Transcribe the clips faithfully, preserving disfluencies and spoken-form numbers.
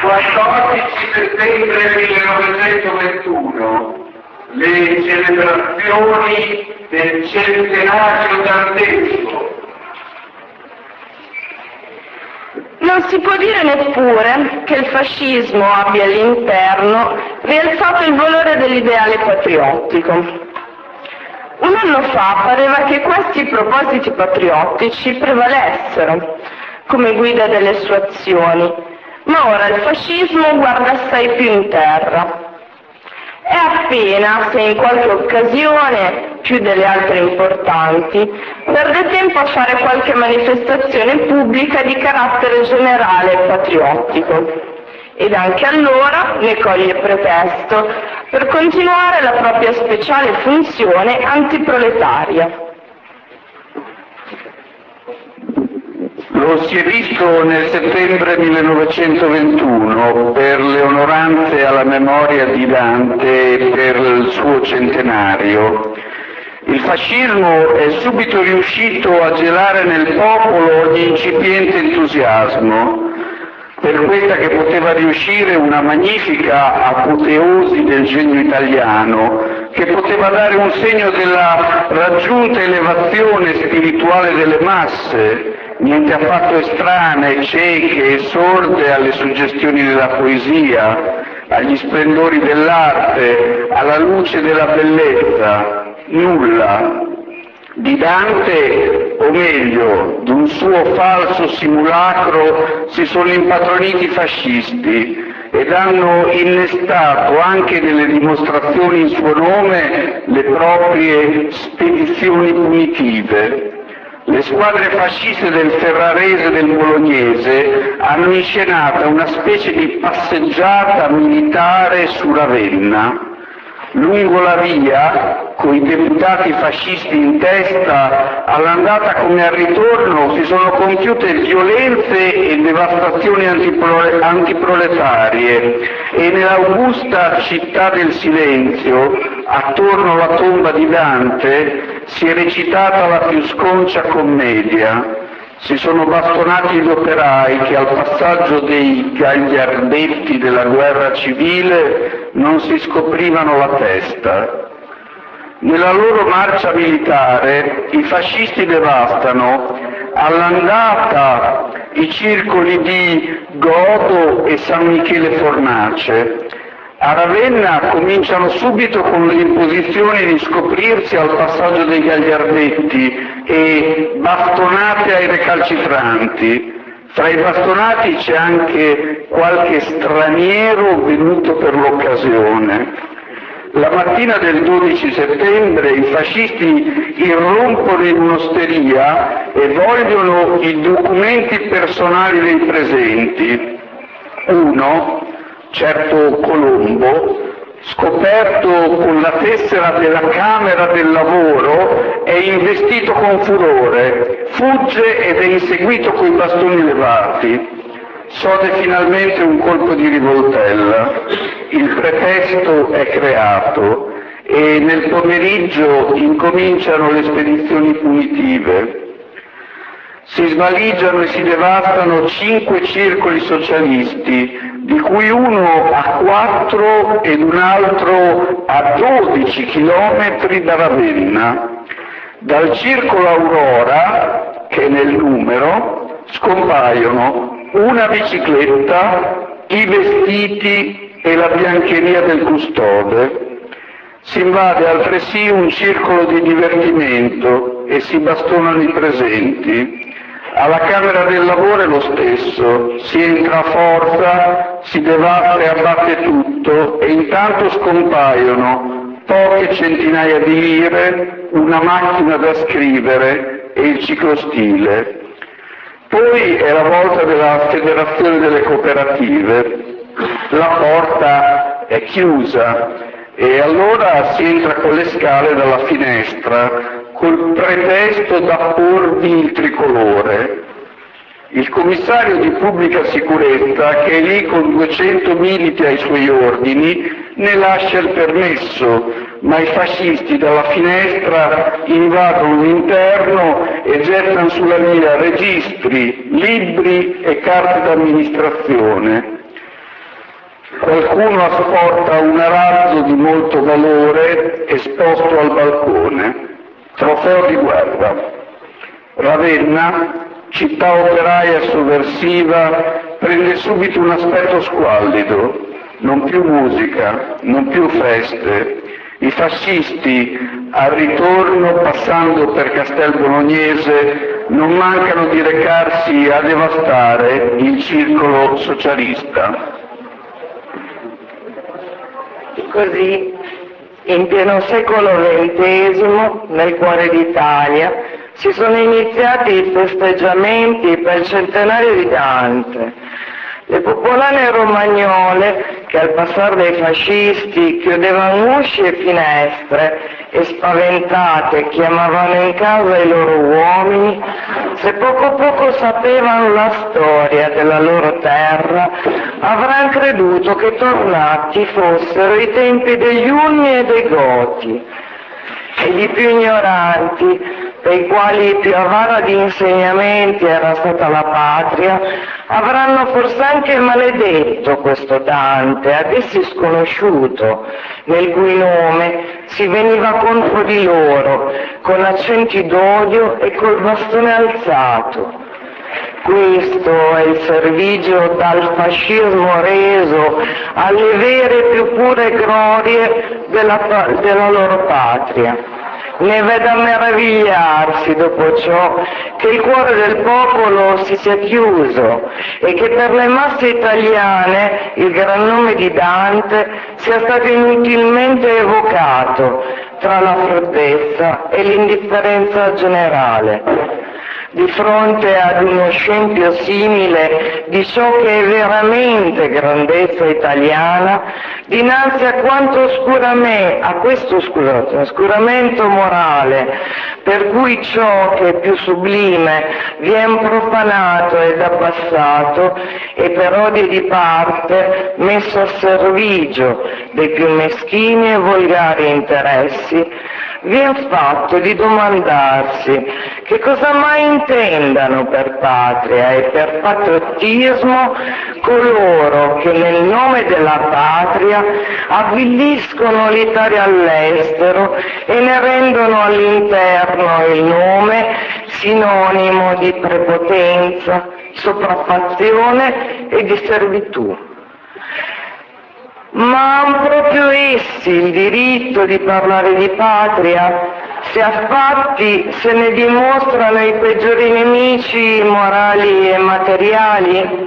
quattordici settembre millenovecentoventuno, le celebrazioni del centenario dantesco. Non si può dire neppure che il fascismo abbia all'interno rialzato il valore dell'ideale patriottico. Un anno fa pareva che questi propositi patriottici prevalessero come guida delle sue azioni, ma ora il fascismo guarda assai più in terra. È appena se in qualche occasione, più delle altre importanti, perde tempo a fare qualche manifestazione pubblica di carattere generale e patriottico. Ed anche allora ne coglie pretesto per continuare la propria speciale funzione antiproletaria. Lo si è visto nel settembre millenovecentoventuno per le onoranze alla memoria di Dante e per il suo centenario. Il fascismo è subito riuscito a gelare nel popolo ogni incipiente entusiasmo per questa che poteva riuscire una magnifica apoteosi del genio italiano, che poteva dare un segno della raggiunta elevazione spirituale delle masse, niente affatto estranee, cieche e sorde alle suggestioni della poesia, agli splendori dell'arte, alla luce della bellezza. Nulla. Di Dante, o meglio, d'un suo falso simulacro, si sono impatroniti i fascisti ed hanno innestato anche nelle dimostrazioni in suo nome le proprie spedizioni punitive. Le squadre fasciste del Ferrarese e del Bolognese hanno inscenato una specie di passeggiata militare su Ravenna. Lungo la via, coi deputati fascisti in testa, all'andata come al ritorno si sono compiute violenze e devastazioni antiproletarie e nell'augusta città del silenzio, attorno alla tomba di Dante, si è recitata la più sconcia commedia. Si sono bastonati gli operai che al passaggio dei gagliardetti della guerra civile non si scoprivano la testa. Nella loro marcia militare i fascisti devastano all'andata i circoli di Godo e San Michele Fornace. A Ravenna cominciano subito con le imposizioni di scoprirsi al passaggio dei gagliardetti e bastonate ai recalcitranti. Fra i bastonati c'è anche qualche straniero venuto per l'occasione. La mattina del dodici settembre i fascisti irrompono in un'osteria e vogliono i documenti personali dei presenti. Uno, certo Colombo, scoperto con la tessera della Camera del Lavoro, è investito con furore, fugge ed è inseguito coi bastoni levati. Sode finalmente un colpo di rivoltella, il pretesto è creato e nel pomeriggio incominciano le spedizioni punitive. Si svaligiano e si devastano cinque circoli socialisti, di cui uno a quattro ed un altro a dodici chilometri da Ravenna. Dal circolo Aurora, che è nel numero, scompaiono una bicicletta, i vestiti e la biancheria del custode. Si invade altresì un circolo di divertimento e si bastonano i presenti. Alla Camera del Lavoro è lo stesso, si entra a forza, si devasta e abbatte tutto e intanto scompaiono poche centinaia di lire, una macchina da scrivere e il ciclostile. Poi è la volta della Federazione delle Cooperative, la porta è chiusa e allora si entra con le scale dalla finestra, col pretesto da porvi il tricolore. Il commissario di pubblica sicurezza, che è lì con duecento militi ai suoi ordini, ne lascia il permesso, ma i fascisti dalla finestra invadono l'interno e gettano sulla via registri, libri e carte d'amministrazione. Qualcuno asporta un arazzo di molto valore esposto al balcone, trofeo di guerra. Ravenna, città operaia sovversiva, prende subito un aspetto squallido, non più musica, non più feste. I fascisti al ritorno, passando per Castel Bolognese, non mancano di recarsi a devastare il circolo socialista. Così, in pieno secolo ventesimo, nel cuore d'Italia, si sono iniziati i festeggiamenti per il centenario di Dante. Le popolane romagnole, che al passare dei fascisti chiudevano usci e finestre e spaventate chiamavano in casa i loro uomini, se poco poco sapevano la storia della loro terra, avranno creduto che tornati fossero i tempi degli Unni e dei Goti. E gli più ignoranti, per i quali più avara di insegnamenti era stata la patria, avranno forse anche maledetto questo Dante, ad essi sconosciuto, nel cui nome si veniva contro di loro, con accenti d'odio e col bastone alzato. Questo è il servigio dal fascismo reso alle vere e più pure glorie della, della loro patria. Ne veda meravigliarsi dopo ciò che il cuore del popolo si sia chiuso e che per le masse italiane il gran nome di Dante sia stato inutilmente evocato tra la freddezza e l'indifferenza generale. Di fronte ad uno scempio simile di ciò che è veramente grandezza italiana, dinanzi a quanto oscuramente, a questo scusate, oscuramento morale, per cui ciò che è più sublime viene profanato ed abbassato e per odio di parte messo a servigio dei più meschini e volgari interessi, viene fatto di domandarsi che cosa mai intendano per patria e per patriottismo coloro che nel nome della patria avviliscono l'Italia all'estero e ne rendono all'interno il nome sinonimo di prepotenza, sopraffazione e di servitù. Ma hanno proprio essi il diritto di parlare di patria, se affatti se ne dimostrano i peggiori nemici morali e materiali?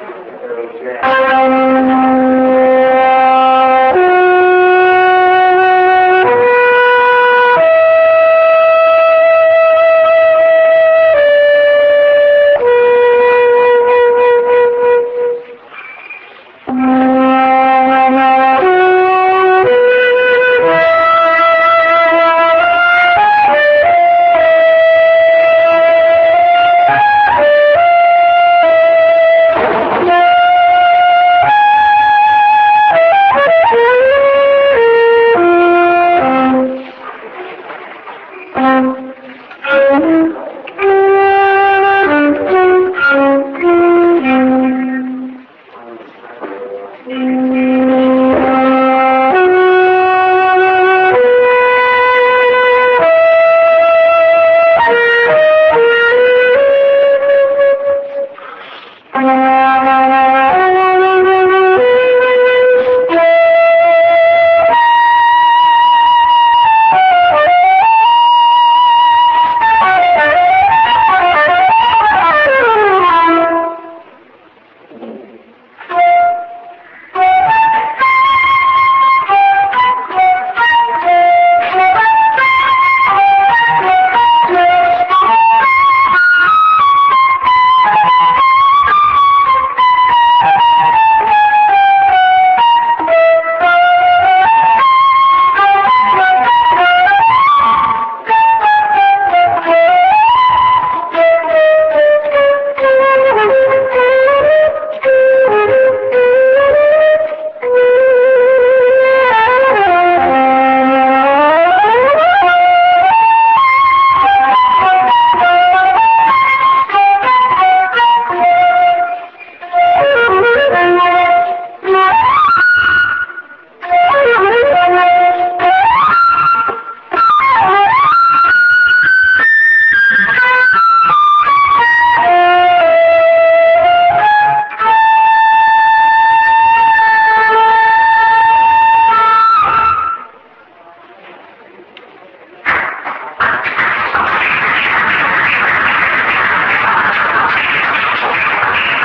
Mm-hmm.